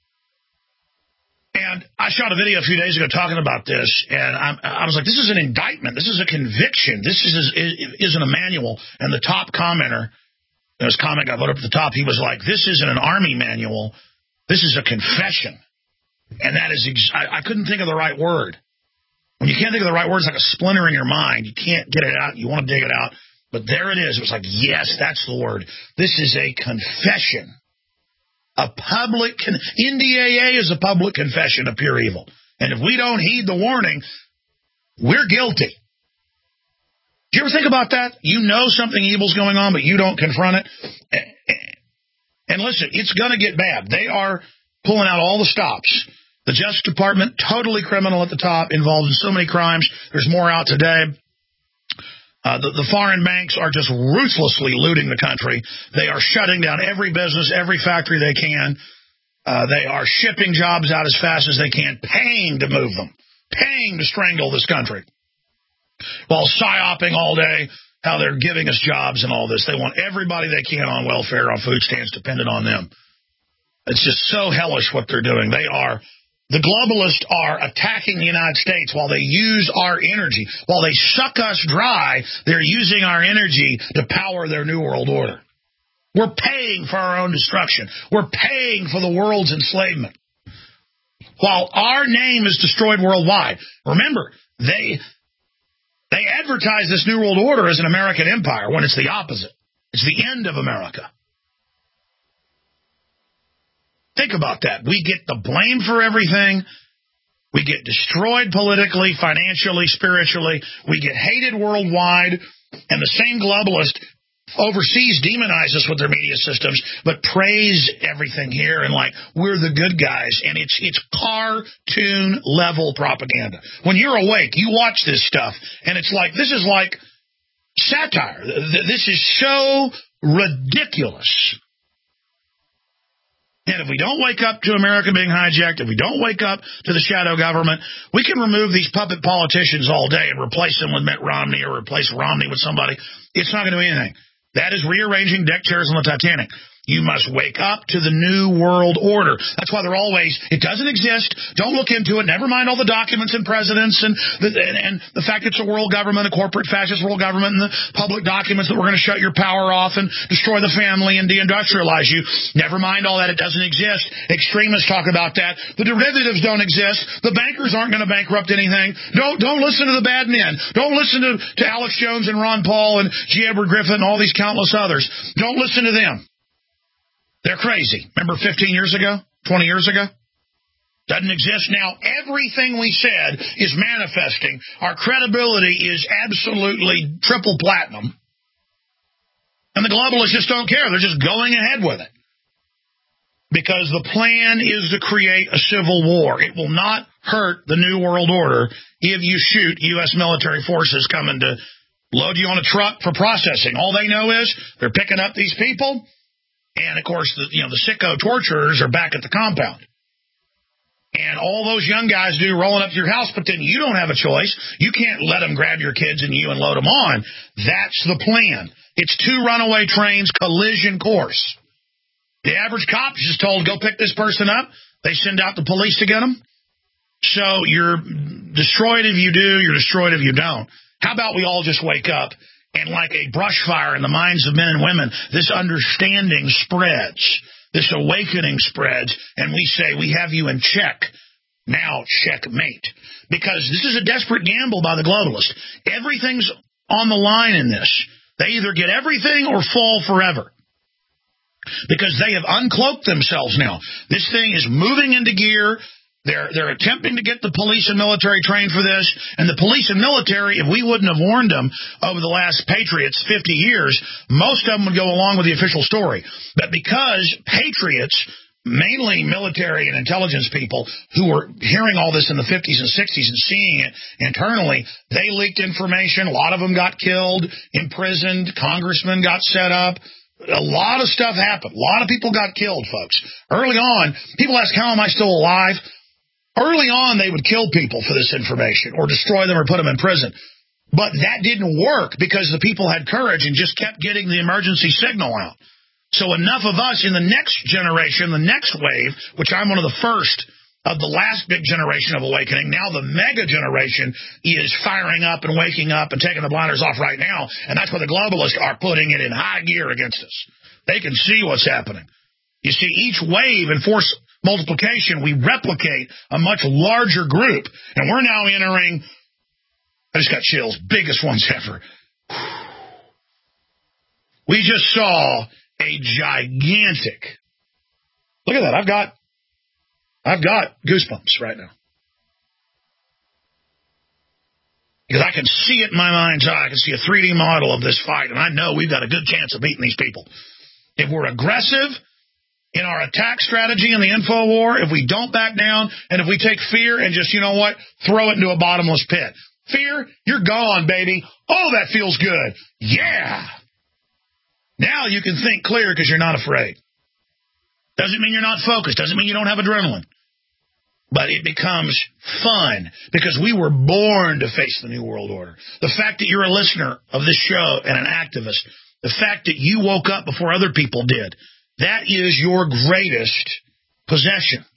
And I shot a video a few days ago talking about this, and I was like, this is an indictment. This is a conviction. This isn't a manual. And the top commenter, this comment got put up at the top, he was like, this isn't an Army manual. This is a confession. And that is, I couldn't think of the right word. When you can't think of the right word, it's like a splinter in your mind. You can't get it out. You want to dig it out. But there it is. It was like, yes, that's the word. This is a confession. A public, NDAA is a public confession of pure evil. And if we don't heed the warning, we're guilty. Do you ever think about that? You know something evil's going on, but you don't confront it. And listen, it's going to get bad. They are pulling out all the stops. The Justice Department, totally criminal at the top, involved in so many crimes. There's more out today. The foreign banks are just ruthlessly looting the country. They are shutting down every business, every factory they can. They are shipping jobs out as fast as they can, paying to move them, paying to strangle this country, while psyoping all day how they're giving us jobs and all this. They want everybody they can on welfare, on food stamps, dependent on them. It's just so hellish what they're doing. The globalists are attacking the United States while they use our energy. While they suck us dry, they're using our energy to power their New World Order. We're paying for our own destruction. We're paying for the world's enslavement. While our name is destroyed worldwide. Remember, they advertise this New World Order as an American empire when it's the opposite. It's the end of America. Think about that. We get the blame for everything. We get destroyed politically, financially, spiritually. We get hated worldwide. And the same globalist overseas demonize us with their media systems, but praise everything here and like we're the good guys. And it's cartoon level propaganda. When you're awake, you watch this stuff, and it's like, this is like satire. This is so ridiculous. And if we don't wake up to America being hijacked, if we don't wake up to the shadow government, we can remove these puppet politicians all day and replace them with Mitt Romney or replace Romney with somebody. It's not going to do anything. That is rearranging deck chairs on the Titanic. You must wake up to the New World Order. That's why they're always, it doesn't exist. Don't look into it. Never mind all the documents and presidents and the fact it's a world government, a corporate fascist world government, and the public documents that we're going to shut your power off and destroy the family and deindustrialize you. Never mind all that. It doesn't exist. Extremists talk about that. The derivatives don't exist. The bankers aren't going to bankrupt anything. Don't listen to the bad men. Don't listen to Alex Jones and Ron Paul and G. Edward Griffin and all these countless others. Don't listen to them. They're crazy. Remember 15 years ago? 20 years ago? Doesn't exist now. Everything we said is manifesting. Our credibility is absolutely triple platinum. And the globalists just don't care. They're just going ahead with it. Because the plan is to create a civil war. It will not hurt the New World Order if you shoot U.S. military forces coming to load you on a truck for processing. All they know is they're picking up these people. And, of course, the sicko torturers are back at the compound. And all those young guys do rolling up to your house, but then you don't have a choice. You can't let them grab your kids and you and load them on. That's the plan. It's 2 runaway trains, collision course. The average cop is just told, go pick this person up. They send out the police to get them. So you're destroyed if you do, you're destroyed if you don't. How about we all just wake up and like a brush fire in the minds of men and women, this understanding spreads. This awakening spreads, and we say, we have you in check. Now, checkmate. Because this is a desperate gamble by the globalists. Everything's on the line in this. They either get everything or fall forever. Because they have uncloaked themselves now. This thing is moving into gear. They're attempting to get the police and military trained for this. And the police and military, if we wouldn't have warned them over the last Patriots 50 years, most of them would go along with the official story. But because Patriots, mainly military and intelligence people who were hearing all this in the 50s and 60s and seeing it internally, they leaked information. A lot of them got killed, imprisoned, congressmen got set up. A lot of stuff happened. A lot of people got killed, folks. Early on, people ask, how am I still alive? Early on, they would kill people for this information or destroy them or put them in prison. But that didn't work because the people had courage and just kept getting the emergency signal out. So enough of us in the next generation, the next wave, which I'm one of the first of the last big generation of awakening, now the mega generation is firing up and waking up and taking the blinders off right now. And that's where the globalists are putting it in high gear against us. They can see what's happening. You see, each wave in force multiplication, we replicate a much larger group. And we're now entering, I just got chills, biggest ones ever. We just saw a gigantic, look at that, I've got goosebumps right now. Because I can see it in my mind's eye. I can see a 3D model of this fight, and I know we've got a good chance of beating these people. If we're aggressive in our attack strategy in the info war, if we don't back down, and if we take fear and just, you know what, throw it into a bottomless pit. Fear, you're gone, baby. Oh, that feels good. Yeah. Now you can think clear because you're not afraid. Doesn't mean you're not focused. Doesn't mean you don't have adrenaline. But it becomes fun because we were born to face the New World Order. The fact that you're a listener of this show and an activist, the fact that you woke up before other people did, that is your greatest possession.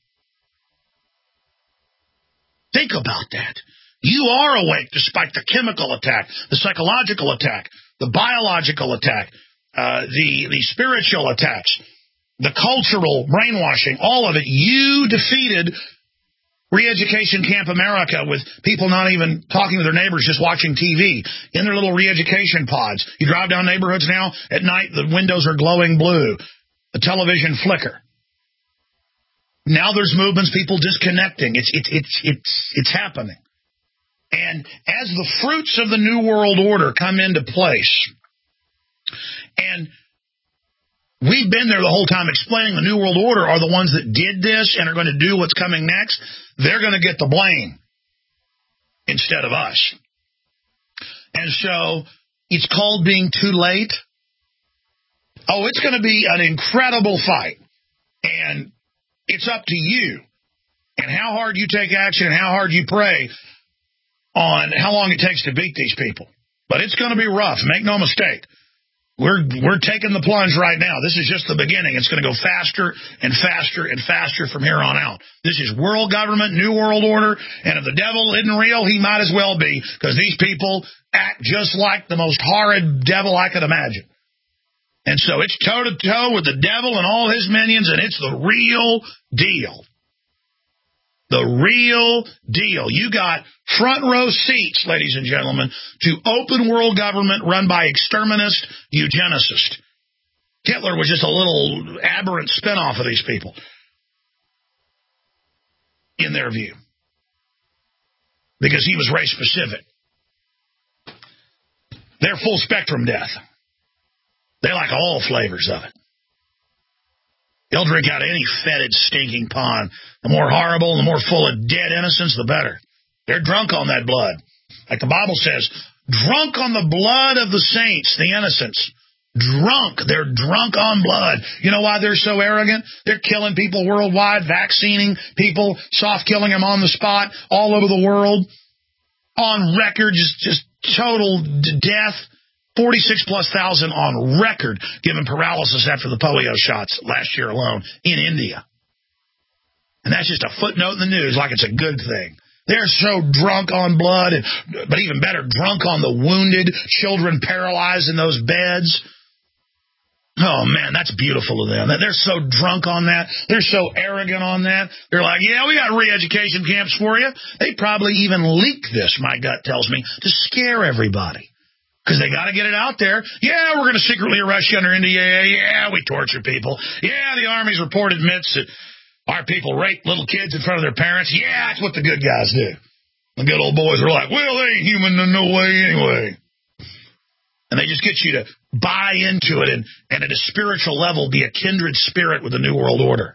Think about that. You are awake despite the chemical attack, the psychological attack, the biological attack, the spiritual attacks, the cultural brainwashing, all of it. You defeated Re-Education Camp America with people not even talking to their neighbors, just watching TV in their little re-education pods. You drive down neighborhoods now, at night the windows are glowing blue. The television flicker. Now there's movements, people disconnecting. It's happening. And as the fruits of the New World Order come into place, and we've been there the whole time explaining the New World Order are the ones that did this and are going to do what's coming next, they're going to get the blame instead of us. And so it's called being too late. Oh, it's going to be an incredible fight. And it's up to you and how hard you take action and how hard you pray on how long it takes to beat these people. But it's going to be rough. Make no mistake. We're taking the plunge right now. This is just the beginning. It's going to go faster and faster and faster from here on out. This is world government, New World Order, and if the devil isn't real, he might as well be, because these people act just like the most horrid devil I could imagine. And so it's toe-to-toe with the devil and all his minions, and it's the real deal. The real deal. You got front row seats, ladies and gentlemen, to open world government run by exterminist eugenicists. Hitler was just a little aberrant spinoff of these people, in their view, because he was race-specific. They're full-spectrum death. They like all flavors of it. They'll drink out of any fetid, stinking pond. The more horrible and the more full of dead innocents, the better. They're drunk on that blood. Like the Bible says, drunk on the blood of the saints, the innocents. Drunk. They're drunk on blood. You know why they're so arrogant? They're killing people worldwide, vaccinating people, soft-killing them on the spot all over the world. On record, just total death. 46,000+ on record given paralysis after the polio shots last year alone in India. And that's just a footnote in the news like it's a good thing. They're so drunk on blood, but even better, drunk on the wounded, children paralyzed in those beds. Oh, man, that's beautiful of them. They're so drunk on that. They're so arrogant on that. They're like, yeah, we got re-education camps for you. They probably even leaked this, my gut tells me, to scare everybody. Because they got to get it out there. Yeah, we're going to secretly arrest you under NDAA. Yeah, we torture people. Yeah, the Army's report admits that our people rape little kids in front of their parents. Yeah, that's what the good guys do. The good old boys are like, well, they ain't human in no way anyway. And they just get you to buy into it and at a spiritual level be a kindred spirit with the New World Order.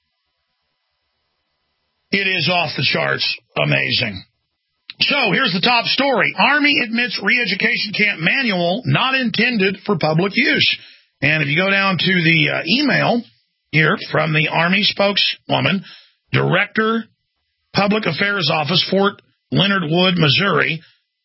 It is off the charts amazing. So, here's the top story. Army admits re-education camp manual not intended for public use. And if you go down to the email here from the Army spokeswoman, Director, Public Affairs Office, Fort Leonard Wood, Missouri.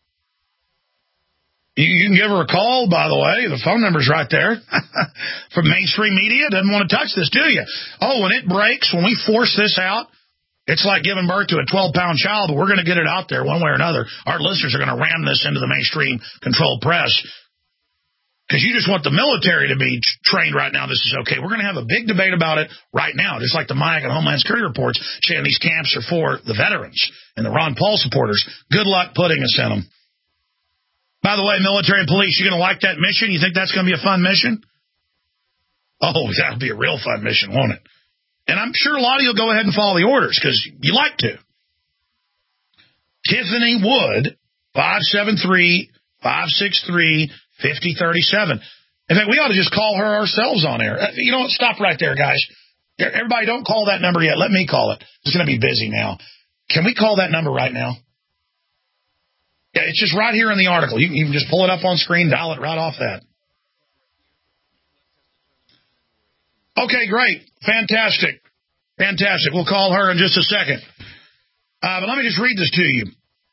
You can give her a call, by the way. The phone number's right there. From mainstream media. Doesn't want to touch this, do you? Oh, when it breaks, when we force this out, it's like giving birth to a 12-pound child, but we're going to get it out there one way or another. Our listeners are going to ram this into the mainstream controlled press because you just want the military to be trained right now. This is okay. We're going to have a big debate about it right now, just like the MIAC and Homeland Security reports saying these camps are for the veterans and the Ron Paul supporters. Good luck putting us in them. By the way, military and police, you going to like that mission? You think that's going to be a fun mission? Oh, that'll be a real fun mission, won't it? And I'm sure a lot of you will go ahead and follow the orders because you like to. Tiffany Wood, 573-563-5037. In fact, we ought to just call her ourselves on air. You know what? Stop right there, guys. Everybody, don't call that number yet. Let me call it. It's going to be busy now. Can we call that number right now? Yeah, it's just right here in the article. You can just pull it up on screen, dial it right off that. Okay, great. Fantastic. We'll call her in just a second. But let me just read this to you.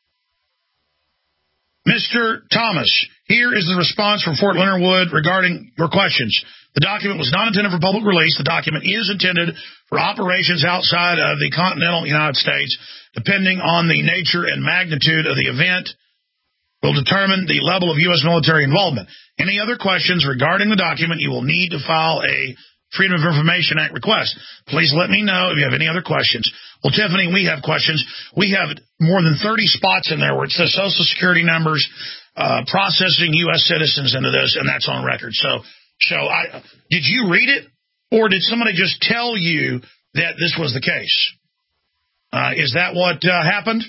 Mr. Thomas, here is the response from Fort Leonard Wood regarding your questions. The document was not intended for public release. The document is intended for operations outside of the continental United States. Depending on the nature and magnitude of the event, will determine the level of U.S. military involvement. Any other questions regarding the document, you will need to file a Freedom of Information Act request. Please let me know if you have any other questions. Well, Tiffany, we have questions. We have more than 30 spots in there where it says Social Security numbers, processing U.S. citizens into this, and that's on record. So did you read it, or did somebody just tell you that this was the case? Is that what happened?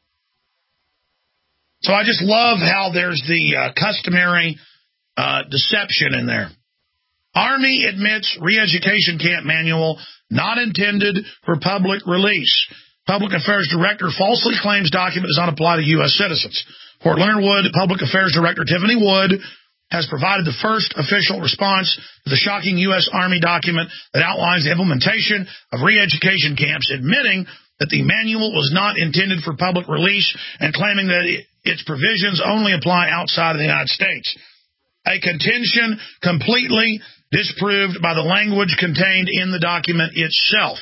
So I just love how there's the customary deception in there. Army admits re-education camp manual not intended for public release. Public Affairs Director falsely claims document does not apply to U.S. citizens. Fort Leonard Wood Public Affairs Director Tiffany Wood has provided the first official response to the shocking U.S. Army document that outlines the implementation of re-education camps, admitting that the manual was not intended for public release and claiming that its provisions only apply outside of the United States. A contention completely disproved by the language contained in the document itself.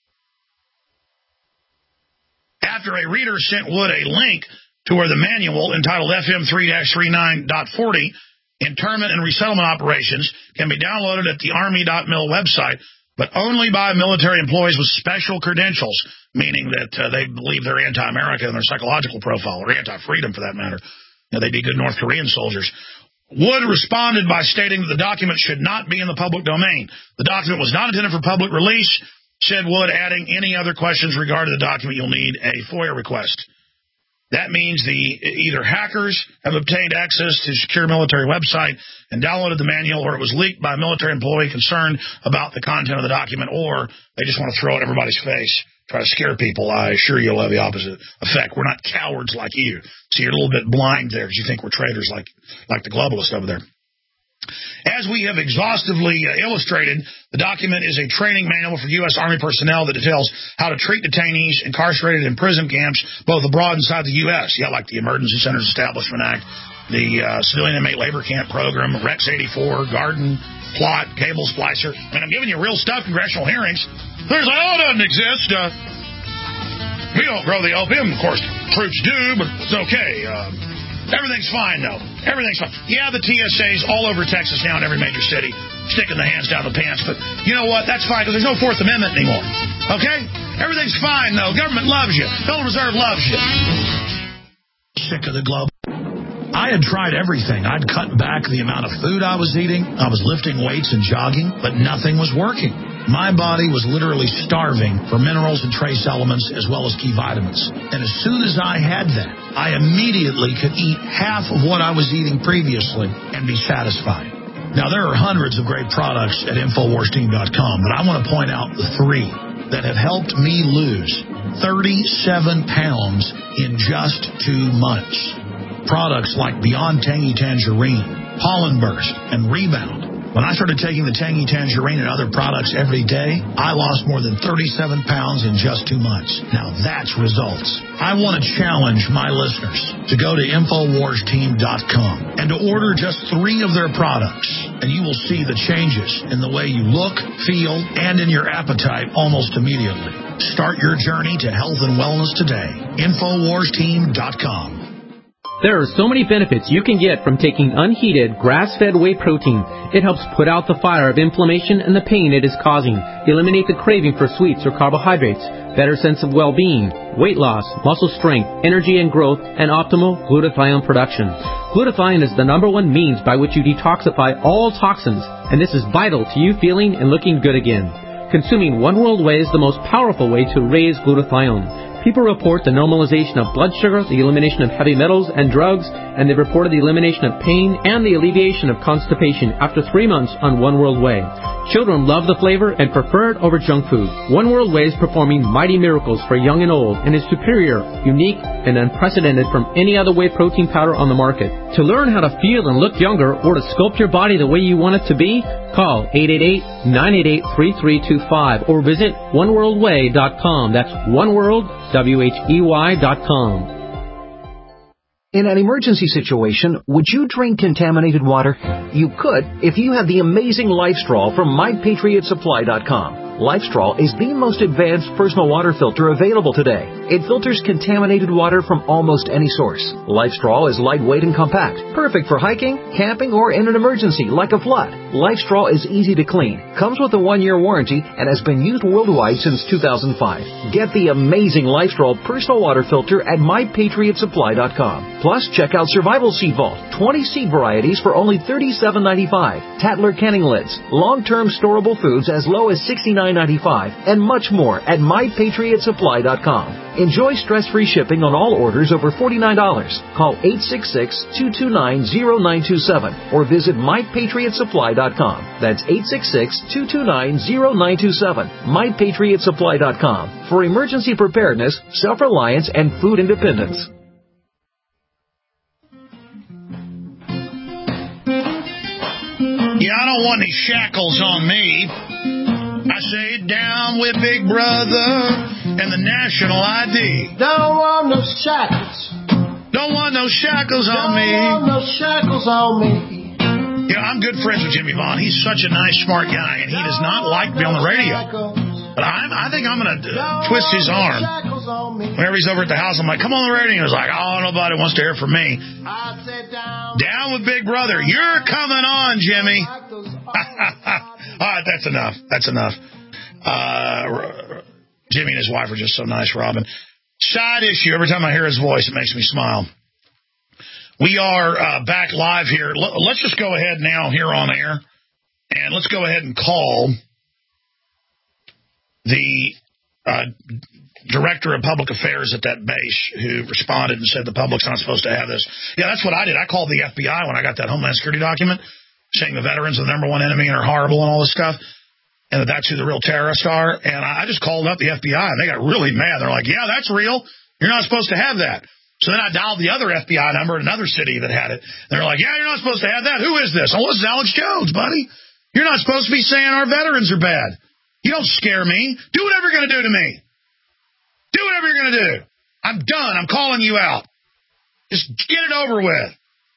After a reader sent Wood a link to where the manual, entitled FM 3-39.40, Internment and Resettlement Operations, can be downloaded at the Army.mil website, but only by military employees with special credentials, meaning that they believe they're anti-America in their psychological profile, or anti-freedom for that matter. They'd be good North Korean soldiers. Wood responded by stating that the document should not be in the public domain. The document was not intended for public release, said Wood, adding, any other questions regarding the document, you'll need a FOIA request. That means either hackers have obtained access to a secure military website and downloaded the manual, or it was leaked by a military employee concerned about the content of the document, or they just want to throw it in everybody's face, try to scare people. I assure you it'll have the opposite effect. We're not cowards like you. So you're a little bit blind there because you think we're traitors like the globalists over there. As we have exhaustively illustrated, the document is a training manual for U.S. Army personnel that details how to treat detainees incarcerated in prison camps, both abroad and inside the U.S. Yeah, like the Emergency Centers Establishment Act, the Civilian Inmate Labor Camp Program, Rex 84, Garden Plot, Cable Splicer. I mean, I'm giving you real stuff, congressional hearings. There's like, oh, it doesn't exist. We don't grow the opium. Of course, troops do, but it's okay. Everything's fine, though. Everything's fine. Yeah, the TSA's all over Texas now in every major city, sticking the hands down the pants. But you know what? That's fine, because there's no Fourth Amendment anymore. Okay? Everything's fine, though. Government loves you. Federal Reserve loves you. Sick of the globe. I had tried everything. I'd cut back the amount of food I was eating. I was lifting weights and jogging, but nothing was working. My body was literally starving for minerals and trace elements as well as key vitamins. And as soon as I had that, I immediately could eat half of what I was eating previously and be satisfied. Now, there are hundreds of great products at InfoWarsTeam.com, but I want to point out the 3 that have helped me lose 37 pounds in just 2 months. Products like Beyond Tangy Tangerine, Pollen Burst, and Rebound. When I started taking the Tangy Tangerine and other products every day, I lost more than 37 pounds in just 2 months. Now that's results. I want to challenge my listeners to go to InfoWarsTeam.com and to order just 3 of their products, and you will see the changes in the way you look, feel, and in your appetite almost immediately. Start your journey to health and wellness today. InfoWarsTeam.com. There are so many benefits you can get from taking unheated, grass-fed whey protein. It helps put out the fire of inflammation and the pain it is causing, eliminate the craving for sweets or carbohydrates, better sense of well-being, weight loss, muscle strength, energy and growth, and optimal glutathione production. Glutathione is the #1 means by which you detoxify all toxins, and this is vital to you feeling and looking good again. Consuming One World Whey is the most powerful way to raise glutathione. People report the normalization of blood sugar, the elimination of heavy metals and drugs, and they reported the elimination of pain and the alleviation of constipation after 3 months on One World Whey. Children love the flavor and prefer it over junk food. One World Whey is performing mighty miracles for young and old and is superior, unique, and unprecedented from any other whey protein powder on the market. To learn how to feel and look younger or to sculpt your body the way you want it to be, call 888-988-3325 or visit oneworldwhey.com. That's oneworld.com. In an emergency situation, would you drink contaminated water? You could if you had the amazing LifeStraw from MyPatriotSupply.com. LifeStraw is the most advanced personal water filter available today. It filters contaminated water from almost any source. LifeStraw is lightweight and compact, perfect for hiking, camping, or in an emergency like a flood. LifeStraw is easy to clean, comes with a 1-year warranty, and has been used worldwide since 2005. Get the amazing LifeStraw personal water filter at MyPatriotSupply.com. Plus, check out Survival Seed Vault, 20 seed varieties for only $37.95. Tattler Canning Lids, long-term storable foods as low as $69.95, and much more at MyPatriotSupply.com. Enjoy stress-free shipping on all orders over $49. Call 866-229-0927 or visit MyPatriotSupply.com. That's 866-229-0927. MyPatriotSupply.com for emergency preparedness, self-reliance, and food independence. Yeah, I don't want any shackles on me. I say down with Big Brother and the national ID. Don't want no shackles. Don't want no shackles on me. Don't want no shackles on me. Yeah, I'm good friends with Jimmy Vaughn. He's such a nice, smart guy, and he does not like to be on the radio. But I think I'm going to twist his arm. Whenever he's over at the house, I'm like, come on the radio. He's like, oh, nobody wants to hear from me. Down with Big Brother. You're coming on, Jimmy. All right, that's enough. That's enough. Jimmy and his wife are just so nice, Robin. Side issue. Every time I hear his voice, it makes me smile. We are back live here. Let's just go ahead now here on air, and let's go ahead and call the director of public affairs at that base who responded and said the public's not supposed to have this. Yeah, that's what I did. I called the FBI when I got that Homeland Security document saying the veterans are the #1 enemy and are horrible and all this stuff, and that's who the real terrorists are. And I just called up the FBI, and they got really mad. They're like, yeah, that's real. You're not supposed to have that. So then I dialed the other FBI number in another city that had it. They're like, yeah, you're not supposed to have that. Who is this? Oh, this is Alex Jones, buddy. You're not supposed to be saying our veterans are bad. You don't scare me. Do whatever you're going to do to me. Do whatever you're going to do. I'm done. I'm calling you out. Just get it over with.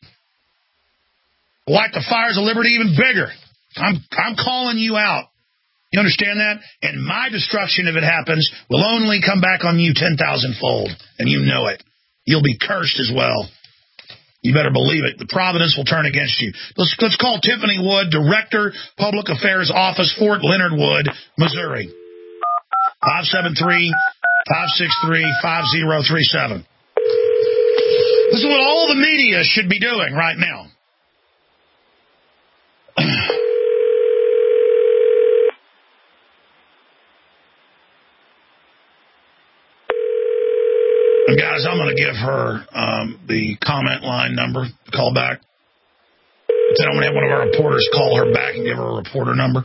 Light the fires of liberty even bigger. I'm calling you out. You understand that? And my destruction, if it happens, will only come back on you 10,000-fold. And you know it. You'll be cursed as well. You better believe it. The providence will turn against you. Let's call Tiffany Wood, Director, Public Affairs Office, Fort Leonard Wood, Missouri. 573-563-5037. This is what all the media should be doing right now. And guys, I'm going to give her the comment line number to call back. Then I'm going to have one of our reporters call her back and give her a reporter number.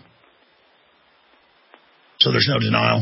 So there's no denial.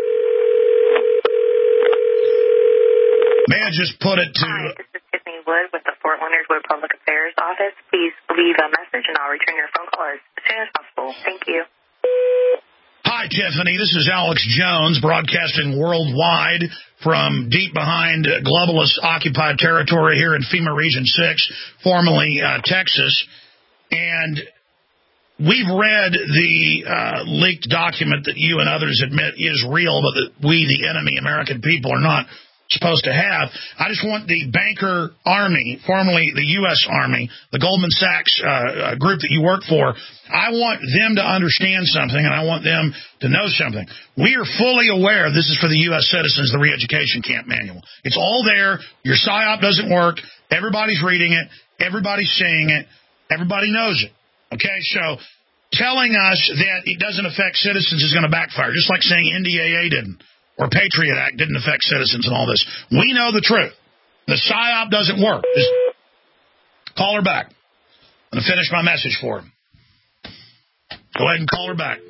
May I just put it to... Hi, this is Tiffany Wood with the Fort Leonard Wood Public Affairs Office. Please leave a message and I'll return your phone call as soon as possible. Thank you. Hi, Tiffany. This is Alex Jones, broadcasting worldwide from deep behind globalist-occupied territory here in FEMA Region 6, formerly Texas. And we've read the leaked document that you and others admit is real, but that we, the enemy, American people, are not supposed to have. I just want the banker army, formerly the U.S. Army, the Goldman Sachs group that you work for, I want them to understand something, and I want them to know something. We are fully aware this is for the U.S. citizens, the re-education camp manual. It's all there. Your PSYOP doesn't work. Everybody's reading it. Everybody's seeing it. Everybody knows it. Okay, so telling us that it doesn't affect citizens is going to backfire, just like saying NDAA didn't. Or Patriot Act didn't affect citizens and all this. We know the truth. The PSYOP doesn't work. Just call her back. I'm going to finish my message for her. Go ahead and call her back.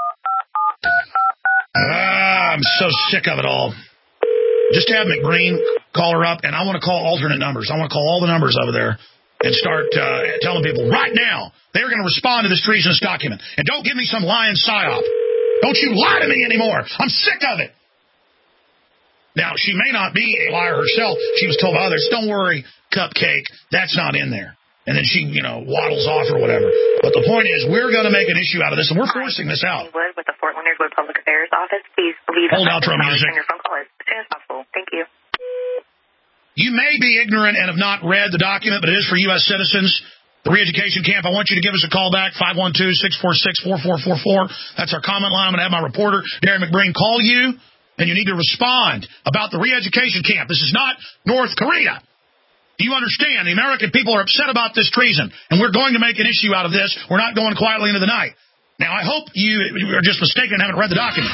I'm so sick of it all. Just have McBreen call her up, and I want to call alternate numbers. I want to call all the numbers over there and start telling people right now they're going to respond to this treasonous document. And don't give me some lying PSYOP. Don't you lie to me anymore. I'm sick of it. Now, she may not be a liar herself. She was told by others, don't worry, Cupcake, that's not in there. And then she, waddles off or whatever. But the point is, we're going to make an issue out of this, and we're forcing this out. With the Fort Leonard Wood Public Affairs Office, please leave Hold outro music. Your phone call as soon as possible. Thank you. You may be ignorant and have not read the document, but it is for U.S. citizens. The re-education camp, I want you to give us a call back, 512-646-4444. That's our comment line. I'm going to have my reporter, Darren McBreen, call you. And you need to respond about the re-education camp. This is not North Korea. Do you understand? The American people are upset about this treason, and we're going to make an issue out of this. We're not going quietly into the night. Now, I hope you are just mistaken and haven't read the document.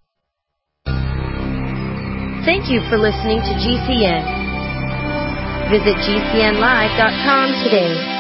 Thank you for listening to GCN. Visit GCNlive.com today.